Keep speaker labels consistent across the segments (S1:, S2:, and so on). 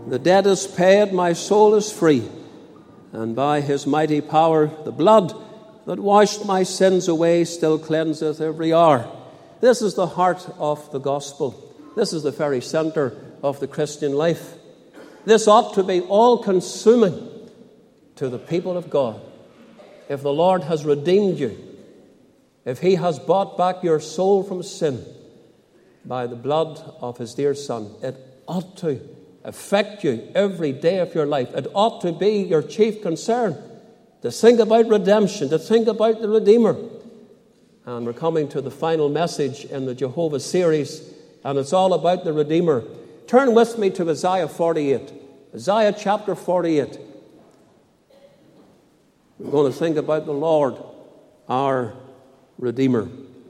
S1: The debt is paid, my soul is free, and by his mighty power the blood that washed my sins away still cleanseth every hour. This is the heart of the gospel. This is the very center of the Christian life. This ought to be all-consuming to the people of God. If the Lord has redeemed you, if he has bought back your soul from sin by the blood of his dear Son, it ought to affect you every day of your life. It ought to be your chief concern to think about redemption, to think about the Redeemer. And we're coming to the final message in the Jehovah series, and it's all about the Redeemer. Turn with me to Isaiah 48. Isaiah chapter 48. We're going to think about the Lord, our Redeemer.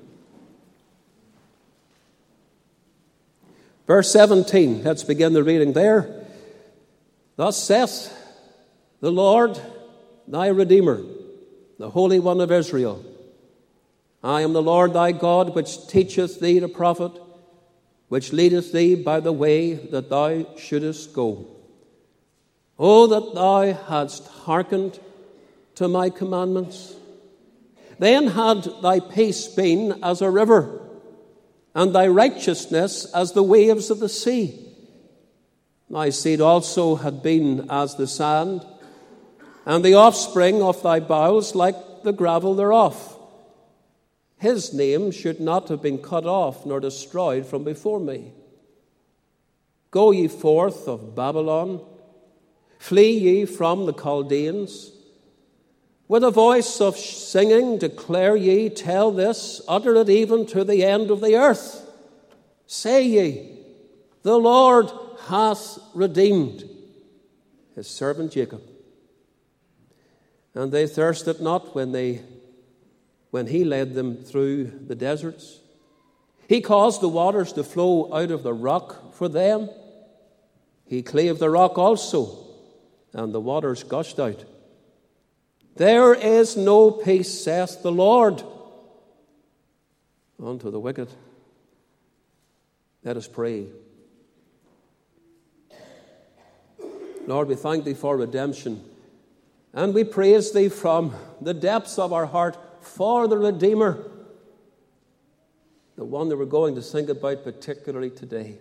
S1: Verse 17, let's begin the reading there. Thus saith the Lord, thy Redeemer, the Holy One of Israel. I am the Lord thy God, which teacheth thee to profit, which leadeth thee by the way that thou shouldest go. O that thou hadst hearkened to my commandments, then had thy peace been as a river, and thy righteousness as the waves of the sea. Thy seed also had been as the sand, and the offspring of thy bowels like the gravel thereof. His name should not have been cut off nor destroyed from before me. Go ye forth of Babylon, flee ye from the Chaldeans. With a voice of singing declare ye, tell this, utter it even to the end of the earth. Say ye, the Lord hath redeemed his servant Jacob. And they thirsted not when he led them through the deserts. He caused the waters to flow out of the rock for them. He clave the rock also, and the waters gushed out. There is no peace, saith the Lord, unto the wicked. Let us pray. Lord, we thank thee for redemption, and we praise thee from the depths of our heart for the Redeemer, the one that we're going to think about particularly today.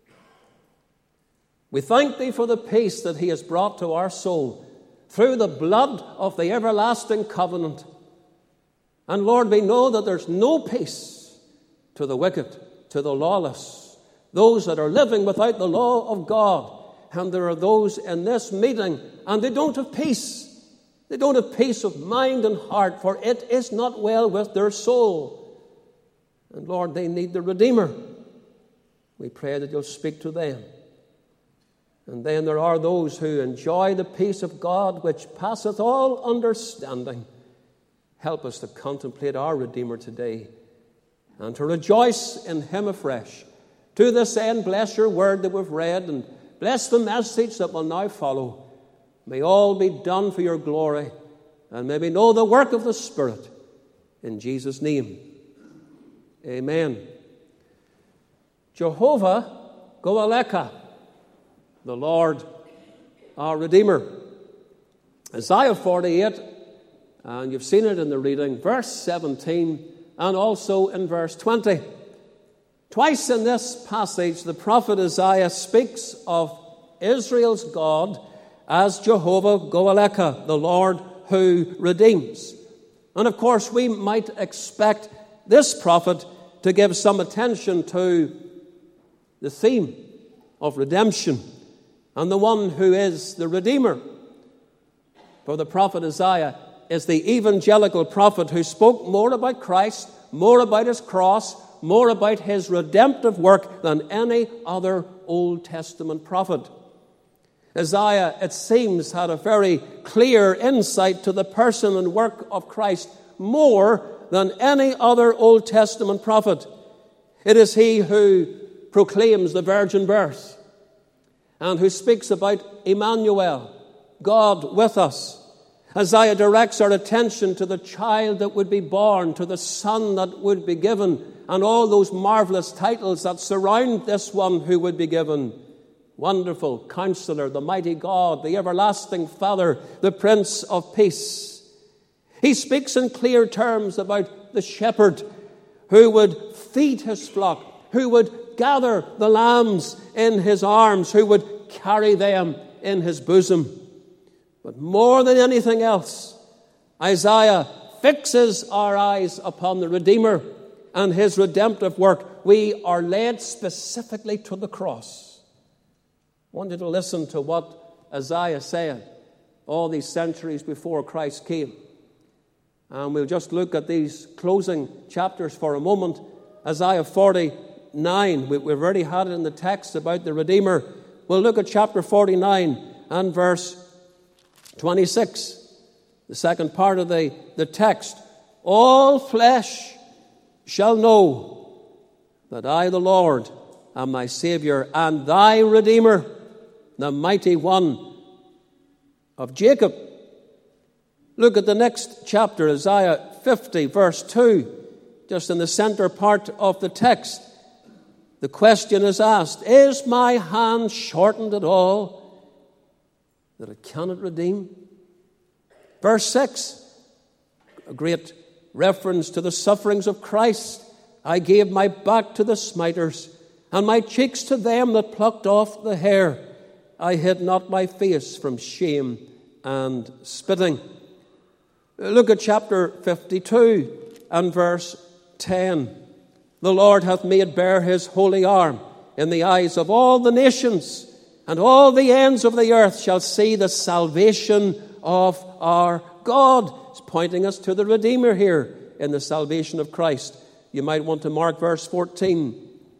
S1: We thank thee for the peace that he has brought to our soul through the blood of the everlasting covenant. And Lord, we know that there's no peace to the wicked, to the lawless, those that are living without the law of God. And there are those in this meeting, and they don't have peace. They don't have peace of mind and heart, for it is not well with their soul. And Lord, they need the Redeemer. We pray that you'll speak to them. And then there are those who enjoy the peace of God which passeth all understanding. Help us to contemplate our Redeemer today and to rejoice in him afresh. To this end, bless your word that we've read and bless the message that will now follow. May all be done for your glory, and may we know the work of the Spirit. In Jesus' name, amen. Jehovah Goaleka, the Lord, our Redeemer. Isaiah 48, and you've seen it in the reading, verse 17, and also in verse 20. Twice in this passage, the prophet Isaiah speaks of Israel's God as Jehovah Goaleka, the Lord who redeems. And of course, we might expect this prophet to give some attention to the theme of redemption and the one who is the Redeemer. For the prophet Isaiah is the evangelical prophet who spoke more about Christ, more about his cross, more about his redemptive work than any other Old Testament prophet. Isaiah, it seems, had a very clear insight to the person and work of Christ more than any other Old Testament prophet. It is he who proclaims the virgin birth and who speaks about Emmanuel, God with us. Isaiah directs our attention to the child that would be born, to the son that would be given, and all those marvelous titles that surround this one who would be given. Wonderful Counselor, the Mighty God, the Everlasting Father, the Prince of Peace. He speaks in clear terms about the shepherd who would feed his flock, who would gather the lambs in his arms, who would carry them in his bosom. But more than anything else, Isaiah fixes our eyes upon the Redeemer and his redemptive work. We are led specifically to the cross. I want you to listen to what Isaiah said all these centuries before Christ came. And we'll just look at these closing chapters for a moment. Isaiah 49, we've already had it in the text about the Redeemer. We'll look at chapter 49 and verse 26, the second part of the text. All flesh shall know that I, the Lord, am thy Savior and thy Redeemer, the mighty one of Jacob. Look at the next chapter, Isaiah 50, verse 2, just in the center part of the text. The question is asked, is my hand shortened at all that it cannot redeem? Verse 6, a great reference to the sufferings of Christ. I gave my back to the smiters, and my cheeks to them that plucked off the hair. I hid not my face from shame and spitting. Look at chapter 52 and verse 10. The Lord hath made bare his holy arm in the eyes of all the nations, and all the ends of the earth shall see the salvation of our God. It's pointing us to the Redeemer here in the salvation of Christ. You might want to mark verse 14.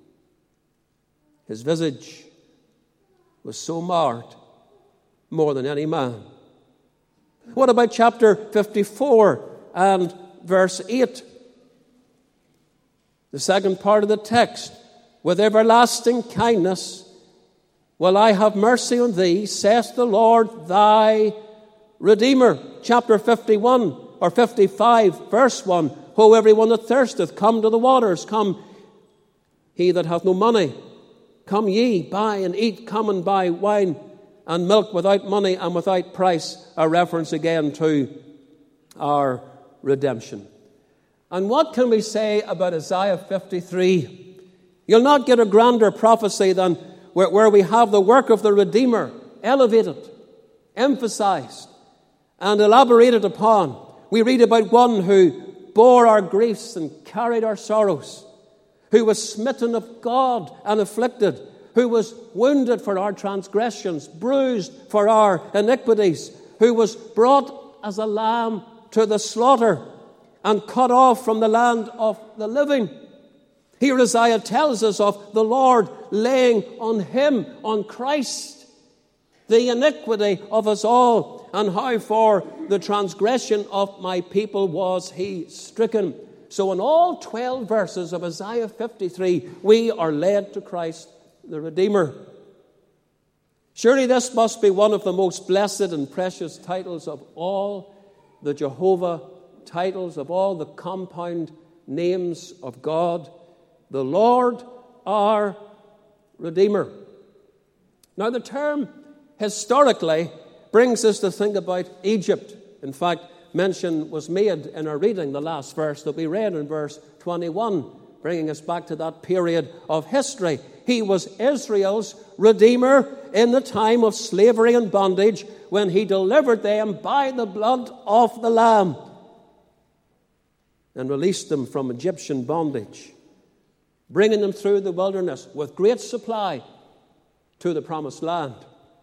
S1: His visage was so marred more than any man. What about chapter 54 and verse 8? The second part of the text. With everlasting kindness will I have mercy on thee, saith the Lord thy Redeemer. Chapter 51 or 55, verse 1. Ho, everyone that thirsteth, come to the waters. Come, he that hath no money. Come ye, buy and eat. Come and buy wine and milk without money and without price. A reference again to our redemption. And what can we say about Isaiah 53? You'll not get a grander prophecy than where we have the work of the Redeemer elevated, emphasized, and elaborated upon. We read about one who bore our griefs and carried our sorrows, who was smitten of God and afflicted, who was wounded for our transgressions, bruised for our iniquities, who was brought as a lamb to the slaughter and cut off from the land of the living. Here Isaiah tells us of the Lord laying on him, on Christ, the iniquity of us all, and how for the transgression of my people was he stricken. So in all 12 verses of Isaiah 53, we are led to Christ the Redeemer. Surely this must be one of the most blessed and precious titles of all the Jehovah titles, of all the compound names of God. The Lord our Redeemer. Now the term historically brings us to think about Egypt. In fact, mention was made in our reading, the last verse that we read in verse 21, bringing us back to that period of history. He was Israel's Redeemer in the time of slavery and bondage when he delivered them by the blood of the Lamb and released them from Egyptian bondage, bringing them through the wilderness with great supply to the promised land.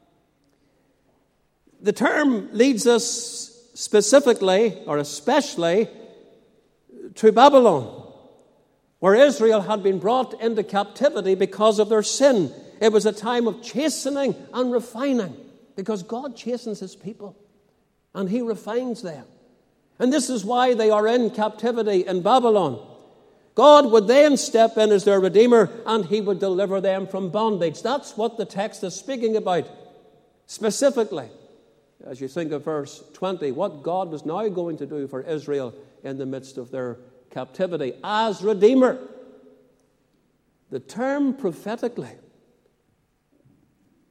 S1: The term leads us specifically or especially to Babylon, where Israel had been brought into captivity because of their sin. It was a time of chastening and refining, because God chastens his people and he refines them. And this is why they are in captivity in Babylon. God would then step in as their Redeemer and he would deliver them from bondage. That's what the text is speaking about specifically. As you think of verse 20, what God was now going to do for Israel in the midst of their captivity as Redeemer. The term prophetically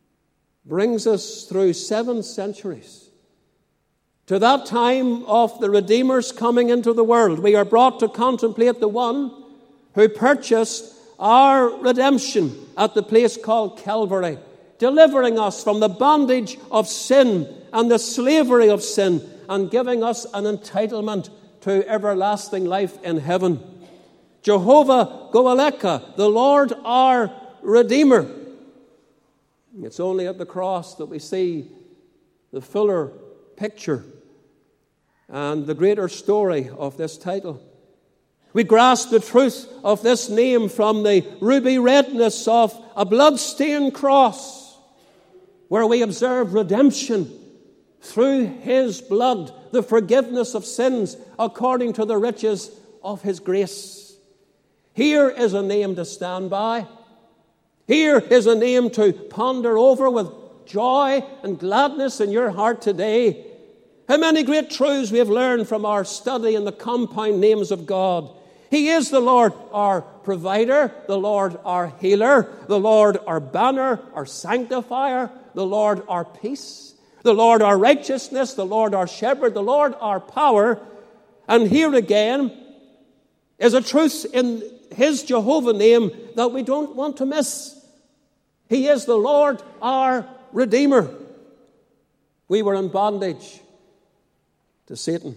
S1: brings us through 7 centuries to that time of the Redeemer's coming into the world. We are brought to contemplate the one who purchased our redemption at the place called Calvary, delivering us from the bondage of sin and the slavery of sin, and giving us an entitlement to everlasting life in heaven. Jehovah Goaleka, the Lord our Redeemer. It's only at the cross that we see the fuller picture and the greater story of this title. We grasp the truth of this name from the ruby redness of a blood-stained cross, where we observe redemption through His blood, the forgiveness of sins according to the riches of His grace. Here is a name to stand by. Here is a name to ponder over with joy and gladness in your heart today. How many great truths we have learned from our study in the compound names of God. He is the Lord our provider, the Lord our healer, the Lord our banner, our sanctifier, the Lord our peace, the Lord our righteousness, the Lord our shepherd, the Lord our power. And here again is a truth in His Jehovah name that we don't want to miss. He is the Lord our Redeemer. We were in bondage to Satan,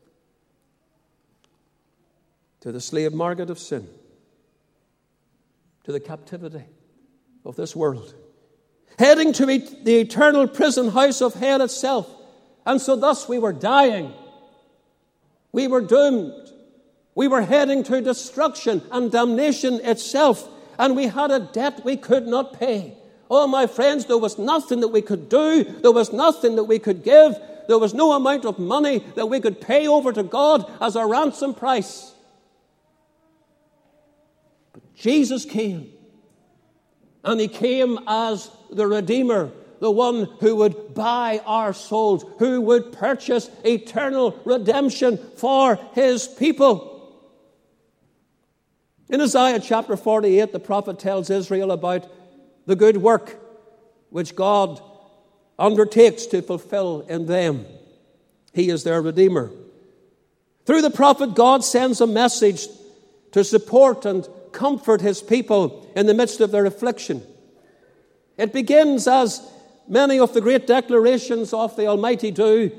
S1: to the slave market of sin, to the captivity of this world, heading to the eternal prison house of hell itself. And so thus we were dying. We were doomed. We were heading to destruction and damnation itself. And we had a debt we could not pay. Oh, my friends, there was nothing that we could do. There was nothing that we could give. There was no amount of money that we could pay over to God as a ransom price. But Jesus came. And He came as the Redeemer, the one who would buy our souls, who would purchase eternal redemption for His people. In Isaiah chapter 48, the prophet tells Israel about the good work which God undertakes to fulfill in them. He is their Redeemer. Through the prophet, God sends a message to support and comfort His people in the midst of their affliction. It begins, as many of the great declarations of the Almighty do,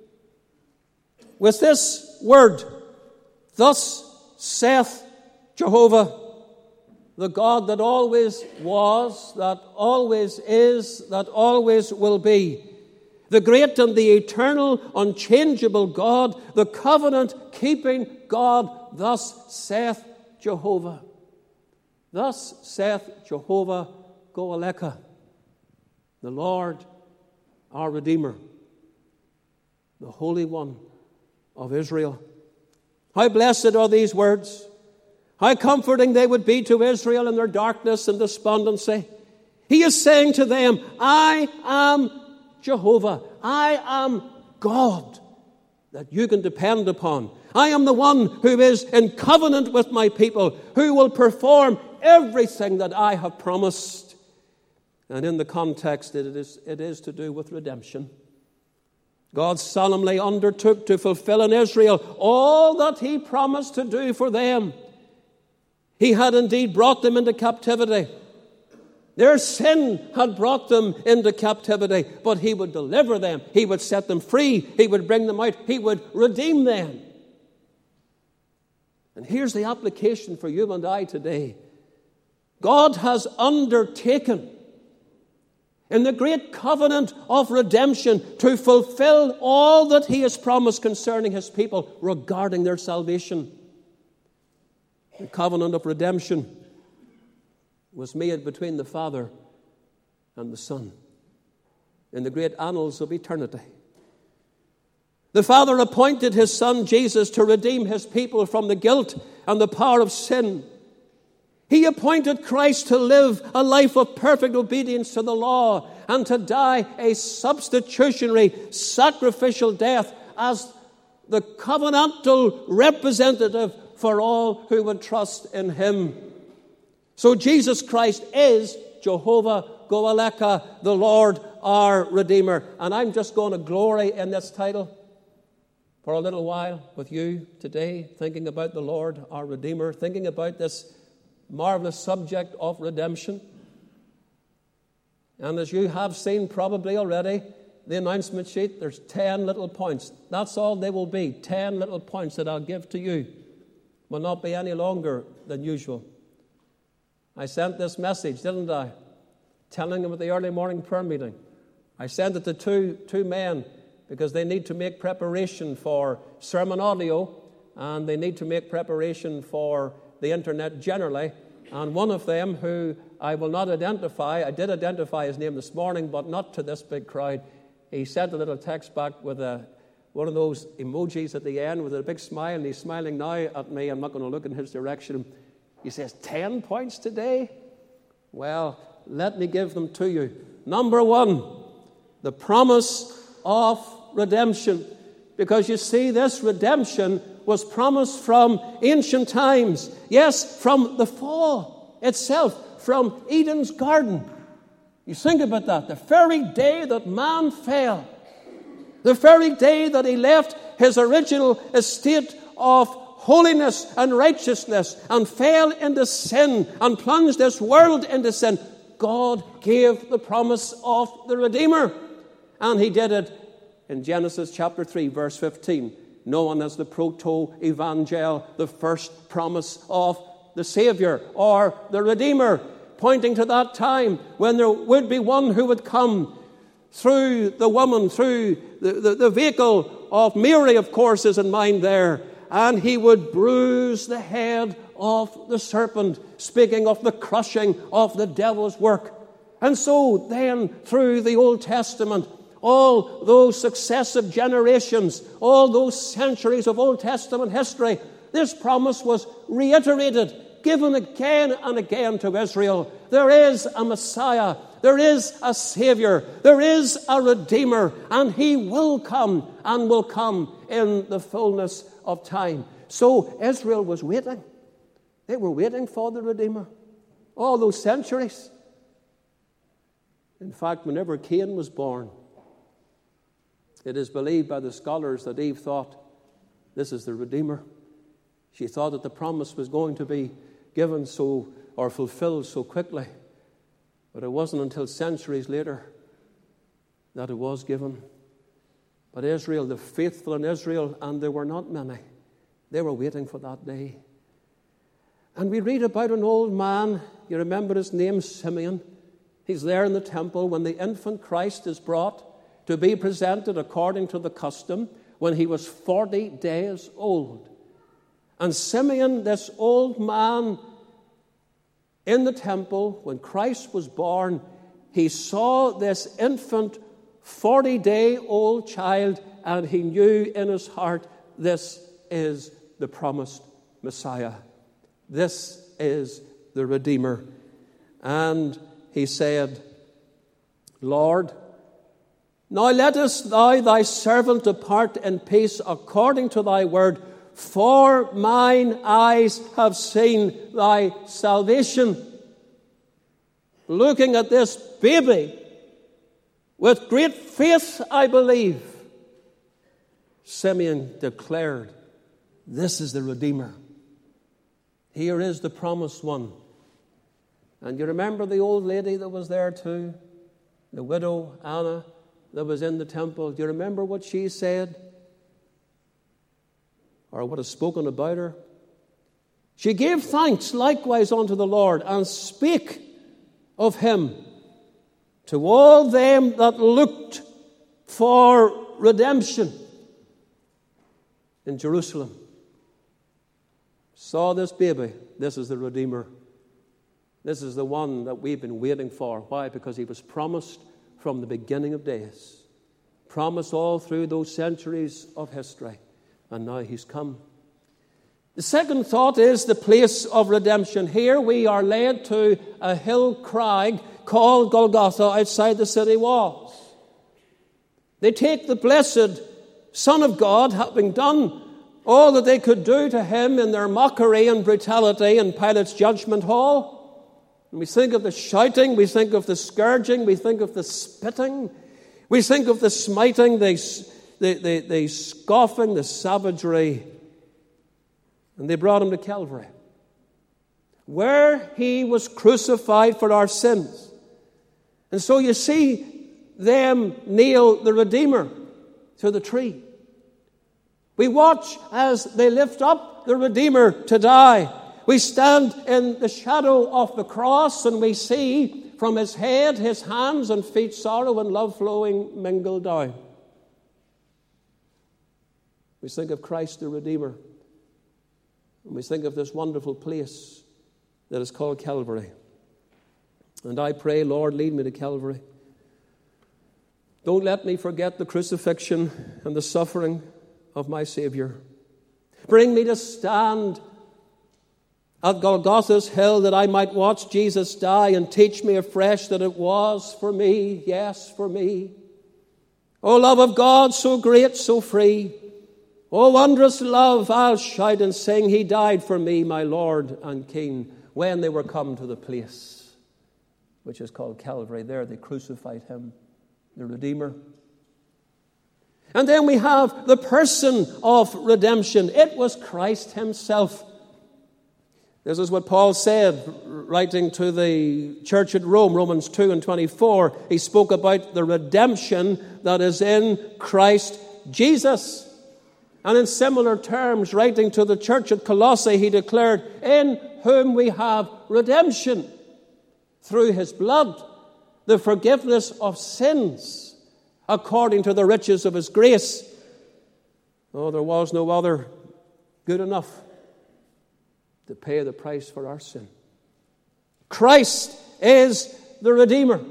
S1: with this word, "Thus saith Jehovah, the God that always was, that always is, that always will be, the great and the eternal, unchangeable God, the covenant-keeping God, thus saith Jehovah." Thus saith Jehovah Goaleka, the Lord our Redeemer, the Holy One of Israel. How blessed are these words! How comforting they would be to Israel in their darkness and despondency. He is saying to them, I am Jehovah. I am God that you can depend upon. I am the one who is in covenant with my people, who will perform everything that I have promised. And in the context, it is to do with redemption. God solemnly undertook to fulfill in Israel all that He promised to do for them. He had indeed brought them into captivity. Their sin had brought them into captivity, but He would deliver them. He would set them free. He would bring them out. He would redeem them. And here's the application for you and I today. God has undertaken in the great covenant of redemption to fulfill all that He has promised concerning His people regarding their salvation. The covenant of redemption was made between the Father and the Son in the great annals of eternity. The Father appointed His Son Jesus to redeem His people from the guilt and the power of sin. He appointed Christ to live a life of perfect obedience to the law and to die a substitutionary, sacrificial death as the covenantal representative for all who would trust in Him. So Jesus Christ is Jehovah Goaleka, the Lord our Redeemer. And I'm just going to glory in this title for a little while with you today, thinking about the Lord, our Redeemer, thinking about this marvelous subject of redemption. And as you have seen probably already, the announcement sheet, there's 10 little points. That's all they will be, 10 little points that I'll give to you. Will not be any longer than usual. I sent this message, didn't I? Telling them at the early morning prayer meeting. I sent it to two men because they need to make preparation for sermon audio and they need to make preparation for the internet generally. And one of them, who I will not identify, I did identify his name this morning, but not to this big crowd. He sent a little text back with one of those emojis at the end with a big smile, and he's smiling now at me. I'm not going to look in his direction. He says, 10 points today? Well, let me give them to you. Number 1, the promise of redemption. Because you see, this redemption was promised from ancient times. Yes, from the fall itself, from Eden's garden. You think about that. The very day that man fell, the very day that he left his original estate of holiness and righteousness and fell into sin and plunged this world into sin, God gave the promise of the Redeemer. And he did it in Genesis chapter 3, verse 15, known as the proto-evangel, the first promise of the Savior or the Redeemer, pointing to that time when there would be one who would come through the woman, through the vehicle of Mary, of course, is in mind there, and he would bruise the head of the serpent, speaking of the crushing of the devil's work. And so then, through the Old Testament, all those successive generations, all those centuries of Old Testament history, this promise was reiterated, given again and again to Israel. There is a Messiah, there is a Savior, there is a Redeemer, and he will come and will come in the fullness of time. So Israel was waiting. They were waiting for the Redeemer all those centuries. In fact, whenever Cain was born, it is believed by the scholars that Eve thought, this is the Redeemer. She thought that the promise was going to be given so, or fulfilled so quickly. But it wasn't until centuries later that it was given. But Israel, the faithful in Israel, and there were not many, they were waiting for that day. And we read about an old man, you remember his name, Simeon. He's there in the temple when the infant Christ is brought to be presented according to the custom when he was 40 days old. And Simeon, this old man in the temple, when Christ was born, he saw this infant 40-day-old child, and he knew in his heart, this is the promised Messiah. This is the Redeemer. And he said, Lord, now lettest thou thy servant depart in peace according to thy word, for mine eyes have seen thy salvation. Looking at this baby with great faith, I believe, Simeon declared, this is the Redeemer. Here is the promised one. And you remember the old lady that was there too? The widow, Anna, that was in the temple. Do you remember what she said? Or what is spoken about her? She gave thanks likewise unto the Lord, and spake of him to all them that looked for redemption in Jerusalem. Saw this baby. This is the Redeemer. This is the one that we've been waiting for. Why? Because he was promised from the beginning of days. Promised all through those centuries of history. And now he's come. The second thought is the place of redemption. Here we are led to a hill crag called Golgotha outside the city walls. They take the blessed Son of God, having done all that they could do to him in their mockery and brutality in Pilate's judgment hall. And we think of the shouting, we think of the scourging, we think of the spitting, we think of the smiting, the scoffing, the savagery. And they brought him to Calvary, where he was crucified for our sins. And so you see them nail the Redeemer to the tree. We watch as they lift up the Redeemer to die. We stand in the shadow of the cross and we see from his head, his hands and feet, sorrow and love flowing mingled down. We think of Christ the Redeemer. And we think of this wonderful place that is called Calvary. And I pray, Lord, lead me to Calvary. Don't let me forget the crucifixion and the suffering of my Savior. Bring me to stand at Golgotha's hill that I might watch Jesus die and teach me afresh that it was for me, yes, for me. O love of God, so great, so free. O wondrous love, I'll shout and sing. He died for me, my Lord and King. When they were come to the place which is called Calvary, there they crucified him, the Redeemer. And then we have the person of redemption. It was Christ himself. This is what Paul said, writing to the church at Rome, Romans 2 and 24. He spoke about the redemption that is in Christ Jesus. And in similar terms, writing to the church at Colossae, he declared, in whom we have redemption through his blood, the forgiveness of sins, according to the riches of his grace. Oh, there was no other good enough to pay the price for our sin. Christ is the Redeemer.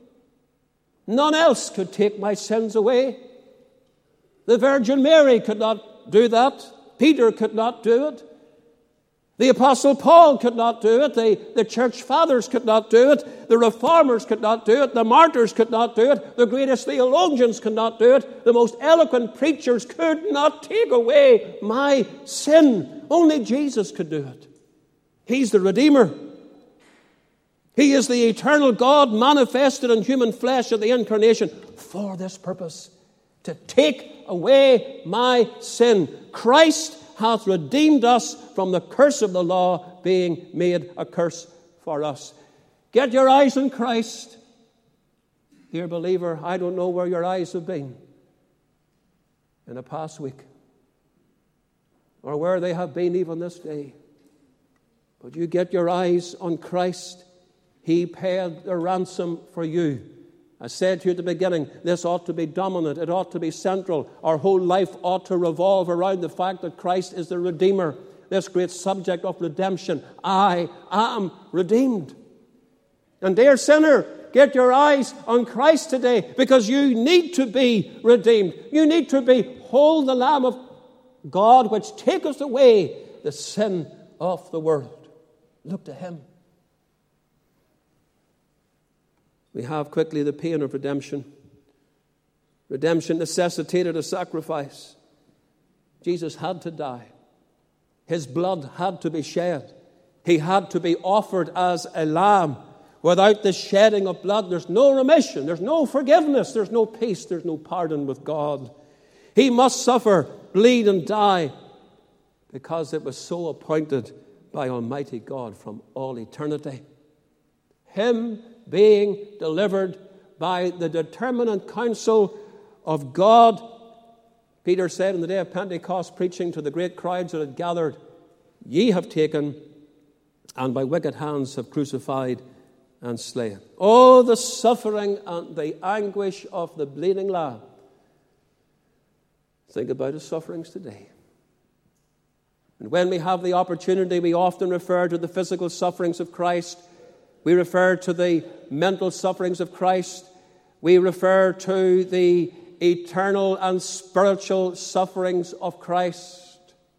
S1: None else could take my sins away. The Virgin Mary could not do that. Peter could not do it. The Apostle Paul could not do it. The church fathers could not do it. The reformers could not do it. The martyrs could not do it. The greatest theologians could not do it. The most eloquent preachers could not take away my sin. Only Jesus could do it. He's the Redeemer. He is the eternal God manifested in human flesh at the incarnation for this purpose, to take away my sin. Christ hath redeemed us from the curse of the law, being made a curse for us. Get your eyes on Christ. Dear believer, I don't know where your eyes have been in the past week, or where they have been even this day. But you get your eyes on Christ. He paid the ransom for you. I said to you at the beginning, this ought to be dominant. It ought to be central. Our whole life ought to revolve around the fact that Christ is the Redeemer. This great subject of redemption. I am redeemed. And dear sinner, get your eyes on Christ today, because you need to be redeemed. You need to behold the Lamb of God which taketh away the sin of the world. Look to him. We have quickly the pain of redemption. Redemption necessitated a sacrifice. Jesus had to die. His blood had to be shed. He had to be offered as a lamb. Without the shedding of blood, there's no remission, there's no forgiveness, there's no peace, there's no pardon with God. He must suffer, bleed and die, because it was so appointed by Almighty God from all eternity. Him being delivered by the determinate counsel of God. Peter said in the day of Pentecost, preaching to the great crowds that had gathered, ye have taken and by wicked hands have crucified and slain. Oh, the suffering and the anguish of the bleeding Lamb. Think about his sufferings today. And when we have the opportunity, we often refer to the physical sufferings of Christ. We refer to the mental sufferings of Christ. We refer to the eternal and spiritual sufferings of Christ.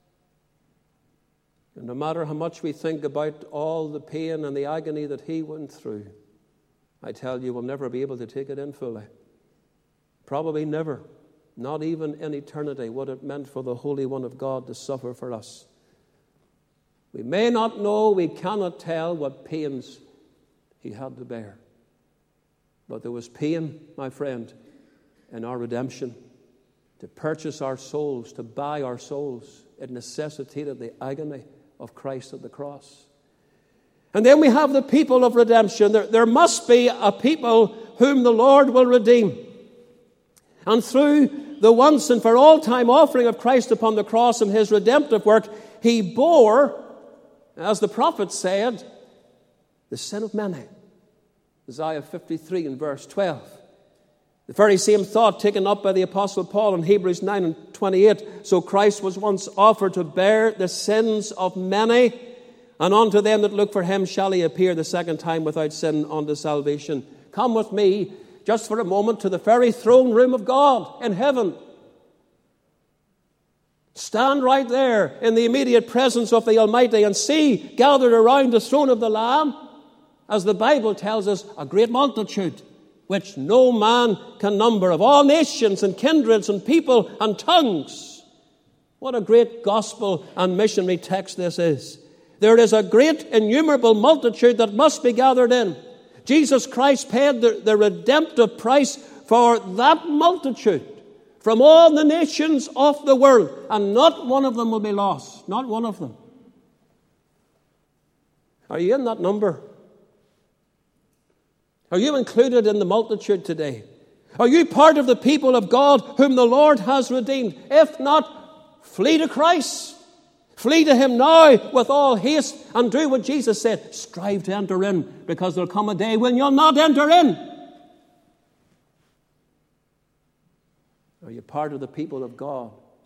S1: And no matter how much we think about all the pain and the agony that he went through, I tell you, we'll never be able to take it in fully. Probably never, not even in eternity, what it meant for the Holy One of God to suffer for us. We may not know, we cannot tell what pains he had to bear. But there was pain, my friend, in our redemption. To purchase our souls, to buy our souls, it necessitated the agony of Christ at the cross. And then we have the people of redemption. There must be a people whom the Lord will redeem. And through the once and for all time offering of Christ upon the cross and his redemptive work, he bore, as the prophet said, the sin of many. Isaiah 53 and verse 12. The very same thought taken up by the Apostle Paul in Hebrews 9 and 28. So Christ was once offered to bear the sins of many, and unto them that look for him shall he appear the second time without sin unto salvation. Come with me just for a moment to the very throne room of God in heaven. Stand right there in the immediate presence of the Almighty and see gathered around the throne of the Lamb, as the Bible tells us, a great multitude which no man can number, of all nations and kindreds and people and tongues. What a great gospel and missionary text this is. There is a great innumerable multitude that must be gathered in. Jesus Christ paid the redemptive price for that multitude from all the nations of the world, and not one of them will be lost. Not one of them. Are you in that number? Are you included in the multitude today? Are you part of the people of God whom the Lord has redeemed? If not, flee to Christ. Flee to him now with all haste and do what Jesus said. Strive to enter in, because there'll come a day when you'll not enter in. Are you part of the people of God?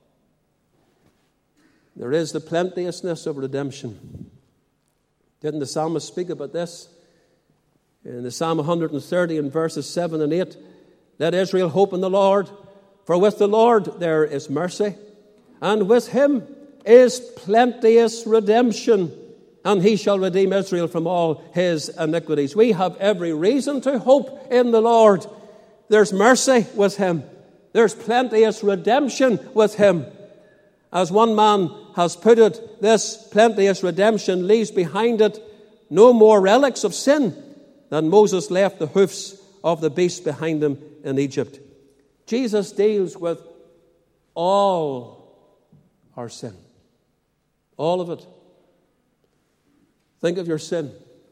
S1: There is the plenteousness of redemption. Didn't the psalmist speak about this? In the Psalm 130 in verses 7 and 8, let Israel hope in the Lord, for with the Lord there is mercy, and with him is plenteous redemption, and he shall redeem Israel from all his iniquities. We have every reason to hope in the Lord. There's mercy with him. There's plenteous redemption with him. As one man has put it, this plenteous redemption leaves behind it no more relics of sin than Moses left the hoofs of the beast behind him in Egypt. Jesus deals with all our sin. All of it. Think of your sin.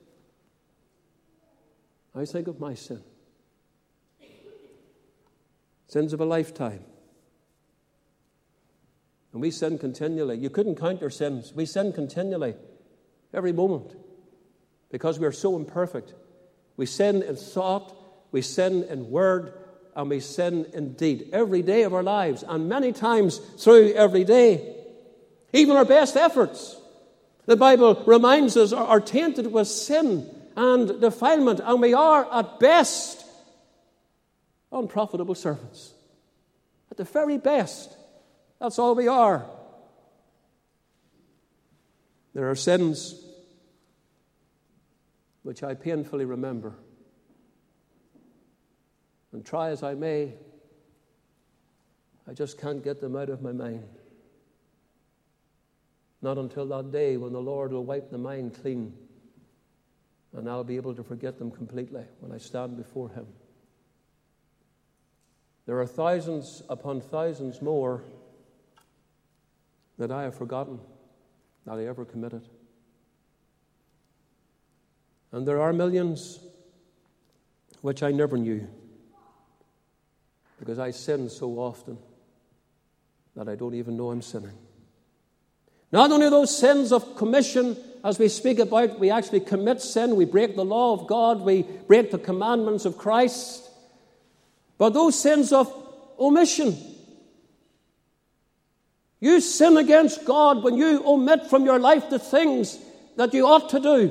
S1: I think of my sin. Sins of a lifetime. And we sin continually. You couldn't count your sins. We sin continually, every moment, because we are so imperfect. We sin in thought, we sin in word, and we sin in deed every day of our lives, and many times through every day. Even our best efforts, the Bible reminds us, are tainted with sin and defilement, and we are at best unprofitable servants. At the very best, that's all we are. There are sins which I painfully remember. And try as I may, I just can't get them out of my mind. Not until that day when the Lord will wipe the mind clean, and I'll be able to forget them completely when I stand before him. There are thousands upon thousands more that I have forgotten that I ever committed. And there are millions which I never knew, because I sin so often that I don't even know I'm sinning. Not only those sins of commission, as we speak about, we actually commit sin, we break the law of God, we break the commandments of Christ, but those sins of omission. You sin against God when you omit from your life the things that you ought to do.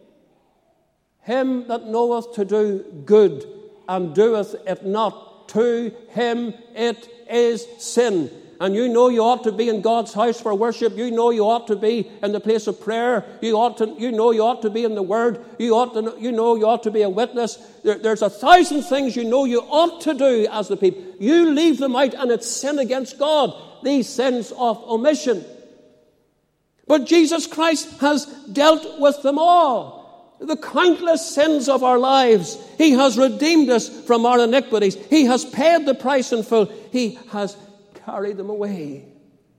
S1: Him that knoweth to do good and doeth it not, to him it is sin. And you know you ought to be in God's house for worship. You know you ought to be in the place of prayer. You know you ought to be in the Word. You know you ought to be a witness. There's 1,000 things you know you ought to do as the people. You leave them out, and it's sin against God. These sins of omission. But Jesus Christ has dealt with them all. the countless sins of our lives. He has redeemed us from our iniquities. He has paid the price in full. He has carried them away.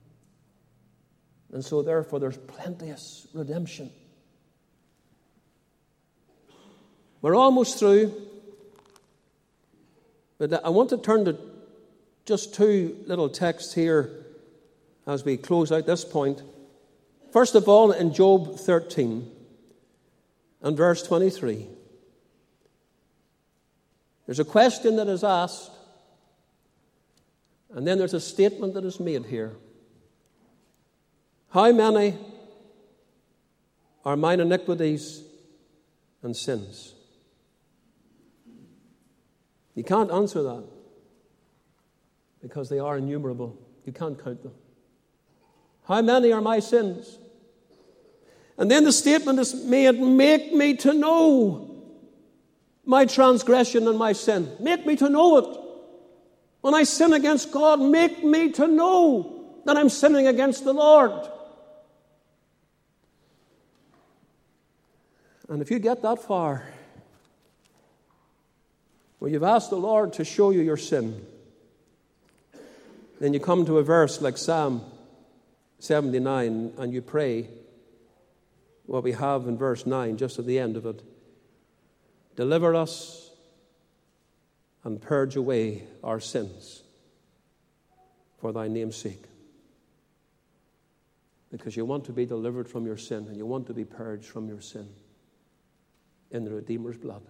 S1: And so therefore there's plenteous redemption. We're almost through, but I want to turn to just two little texts here as we close out this point. First of all, in Job 13 and verse 23, there's a question that is asked, and then there's a statement that is made here. How many are mine iniquities and sins? You can't answer that because they are innumerable. You can't count them. How many are my sins? And then the statement is made, make me to know my transgression and my sin. Make me to know it. When I sin against God, make me to know that I'm sinning against the Lord. And if you get that far, where you've asked the Lord to show you your sin, then you come to a verse like Psalm 79 and you pray what we have in verse 9, just at the end of it. Deliver us and purge away our sins for thy name's sake. Because you want to be delivered from your sin and you want to be purged from your sin in the Redeemer's blood.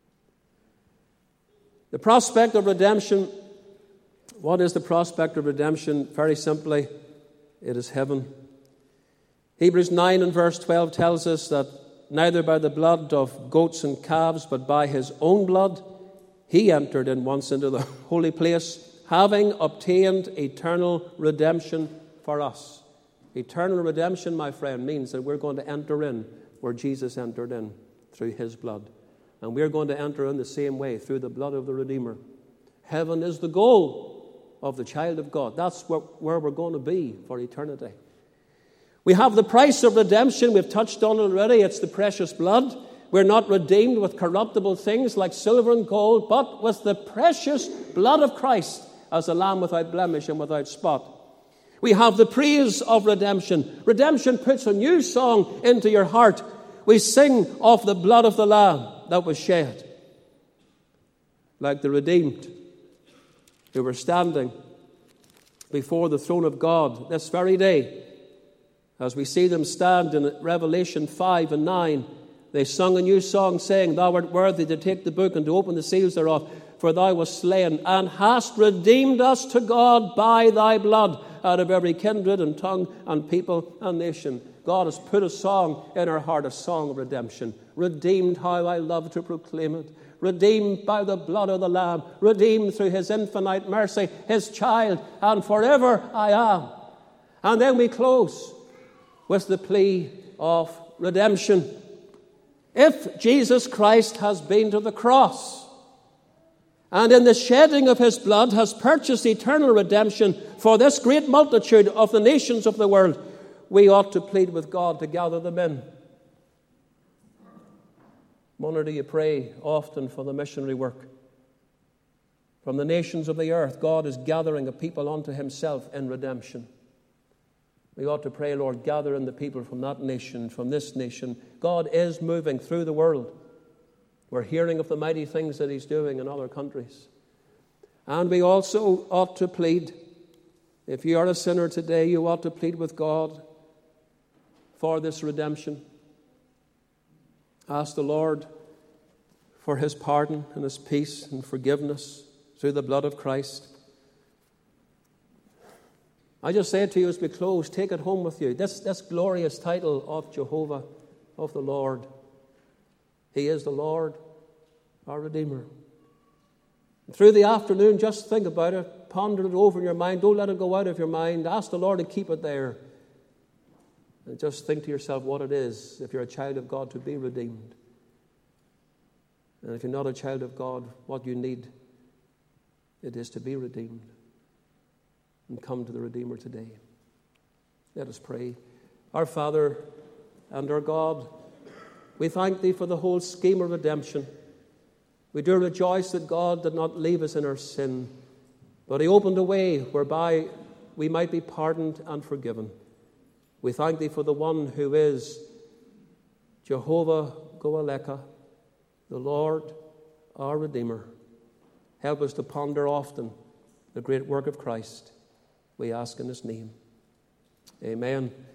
S1: The prospect of redemption. What is the prospect of redemption? Very simply, it is heaven. Hebrews 9 and verse 12 tells us that neither by the blood of goats and calves, but by his own blood, he entered in once into the holy place, having obtained eternal redemption for us. Eternal redemption, my friend, means that we're going to enter in where Jesus entered in through his blood. And we're going to enter in the same way through the blood of the Redeemer. Heaven is the goal of the child of God. That's where we're going to be for eternity. We have the price of redemption. We've touched on it already. It's the precious blood. We're not redeemed with corruptible things like silver and gold, but with the precious blood of Christ as a lamb without blemish and without spot. We have the praise of redemption. Redemption puts a new song into your heart. We sing of the blood of the Lamb that was shed. Like the redeemed who were standing before the throne of God this very day. As we see them stand in Revelation 5 and 9, they sung a new song saying, Thou art worthy to take the book and to open the seals thereof, for thou wast slain and hast redeemed us to God by thy blood out of every kindred and tongue and people and nation. God has put a song in our heart, a song of redemption. Redeemed, how I love to proclaim it. Redeemed by the blood of the Lamb. Redeemed through his infinite mercy, his child, and forever I am. And then we close with the plea of redemption. If Jesus Christ has been to the cross and in the shedding of his blood has purchased eternal redemption for this great multitude of the nations of the world, we ought to plead with God to gather them in. Wonder, do you pray often for the missionary work? From the nations of the earth, God is gathering a people unto himself in redemption. We ought to pray, Lord, gather in the people from that nation, from this nation. God is moving through the world. We're hearing of the mighty things that he's doing in other countries. And we also ought to plead, if you are a sinner today, you ought to plead with God for this redemption. Ask the Lord for his pardon and his peace and forgiveness through the blood of Christ. I just say it to you as we close, take it home with you. This glorious title of Jehovah, of the Lord. He is the Lord, our Redeemer. And through the afternoon, just think about it. Ponder it over in your mind. Don't let it go out of your mind. Ask the Lord to keep it there. And just think to yourself what it is, if you're a child of God, to be redeemed. And if you're not a child of God, what you need, it is to be redeemed. And come to the Redeemer today. Let us pray. Our Father and our God, We thank thee for the whole scheme of redemption. We do rejoice that God did not leave us in our sin, but he opened a way whereby we might be pardoned and forgiven. We thank thee for the one who is Jehovah Goaleka, the Lord our Redeemer. Help us to ponder often the great work of Christ. We ask in his name. Amen.